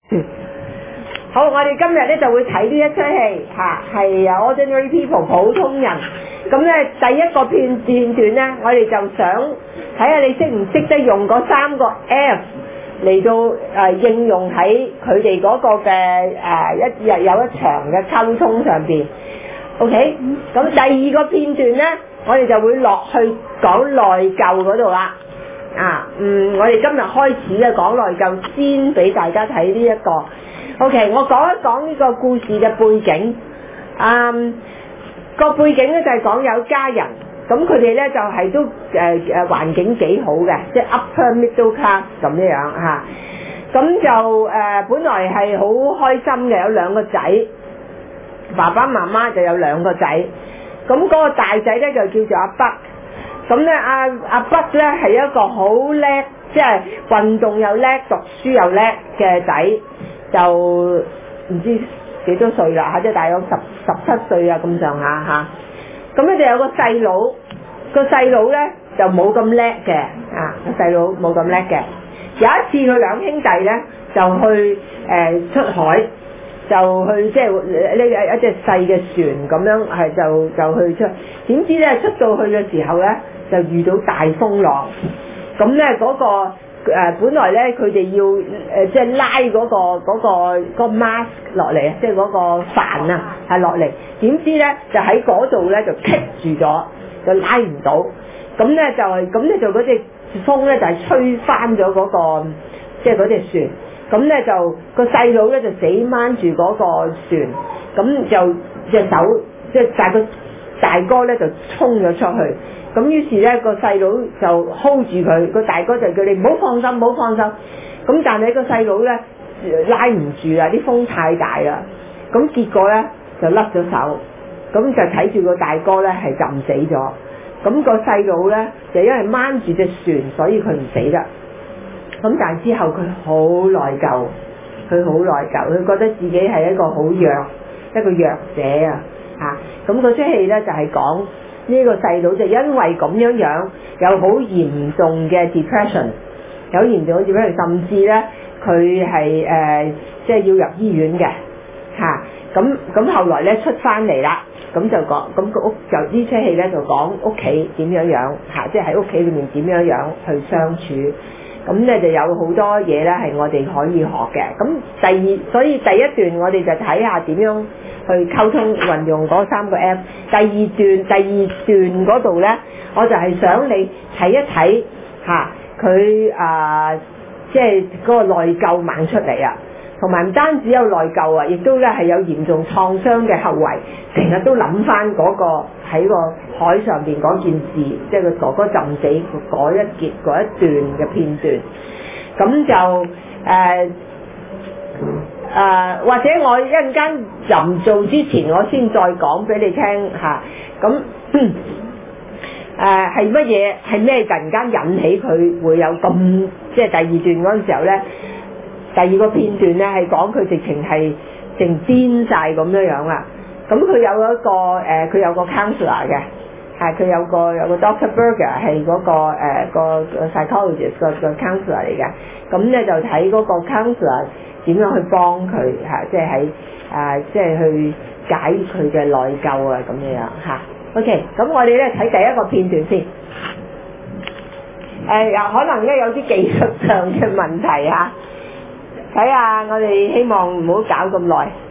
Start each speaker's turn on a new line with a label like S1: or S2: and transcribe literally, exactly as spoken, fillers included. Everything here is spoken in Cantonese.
S1: 好，我哋今日咧就會睇呢一出戲嚇，係啊 Ordinary People 普通人。咁咧第一個片段段咧，我哋就想睇下你識唔識得用嗰三個 F 嚟到誒、呃、應用喺佢哋嗰個嘅誒、呃、一日有一場嘅溝通上邊。OK，咁第二個片段咧，我哋就會落去講內疚嗰度啦。啊，嗯，我哋今日開始咧講內疚，先俾大家睇呢一個。OK，我講一講呢個故事嘅背景。嗯，個背景咧就係講有家人，咁佢哋咧就係、是、都誒誒、呃、環境幾好嘅，即係 upper middle class 咁樣樣嚇。咁、啊、就誒、呃、本來係好開心嘅，有兩個仔，爸爸媽媽就有兩個仔。咁嗰個大仔咧就叫做阿北。咁咧阿阿北咧係一個好叻，即係運動又叻、讀書又叻嘅仔。就唔知幾多歲啦嚇，即係大約十十七歲啊咁上下嚇。咁咧就有個細佬，個細佬咧就冇咁叻嘅啊，個細佬冇咁叻嘅。有一次佢兩兄弟咧就去誒、呃、出海，就去即係呢一隻細嘅船咁樣係就就去出，點知咧出到去嘅時候咧就遇到大風浪，咁咧嗰個。誒、呃、本來咧佢哋要誒、呃、即係拉嗰、嗰個嗰、嗰個嗰個 mask 落嚟啊，即係嗰個帆啊係落嚟，點知咧就喺嗰度咧就棘住咗，就拉唔到，咁咧就係咁咧就嗰隻風咧就係、是、吹翻咗嗰個即係嗰隻船，咁咧就個細佬咧就死掹住嗰個船，咁就隻手即係大個大哥咧就衝咗出去。咁於是咧個細佬就 hold 住佢，個大哥就叫你唔好放心，唔好放心。咁但係個細佬咧拉唔住啦，啲風太大啦。咁結果咧就甩咗手，咁就睇住個大哥咧係浸死咗。咁個細佬咧就因為掹住隻船，所以佢唔死得。咁但係之後佢好內疚，佢好內疚，佢覺得自己係一個好弱，一個弱者啊！嚇，咁嗰出戲咧就係講。呢個細佬就因為咁樣樣有好嚴重嘅 depression， 有嚴重嘅 depression， 甚至咧佢係誒即係要入醫院嘅嚇。咁、啊、咁後來咧出翻嚟啦，咁就講咁個屋就呢出戲咧就講屋企點樣樣嚇，即係喺屋企裏面點樣樣去相處。咁咧就有好多嘢咧係我哋可以學嘅。咁第二，所以第一段我哋就睇下點樣去溝通運用嗰三個 F。第二段第二段嗰度咧，我就係想你睇一睇嚇佢啊，即係嗰個內疚猛出嚟啊，同埋唔單止有內疚啊，亦都咧係有嚴重創傷嘅後遺，成日都諗翻嗰個喺個海上邊嗰件事，即係個哥哥浸死嗰一節嗰一段嘅片段，咁就誒。呃誒、呃、或者我一陣間臨做之前，我先再講俾你聽嚇。咁誒係乜嘢？係咩突然間引起佢會有咁即係第二段嗰陣時候咧？第二個片段咧係講佢直情係成癲晒咁樣樣啦。咁佢有一個誒，佢、呃、有個 counselor 嘅，係佢有個有個 Doctor Berger 係嗰、那個誒、呃、個 psychologist 個個 counselor 嚟嘅。咁咧就睇嗰個 counselor。點樣去幫佢嚇？即係喺啊，即係去解佢嘅內疚啊咁樣樣嚇。OK，咁我哋咧睇第一個片段先。誒、呃，有可能咧有啲技術上嘅問題嚇，睇下我哋希望唔好搞咁耐。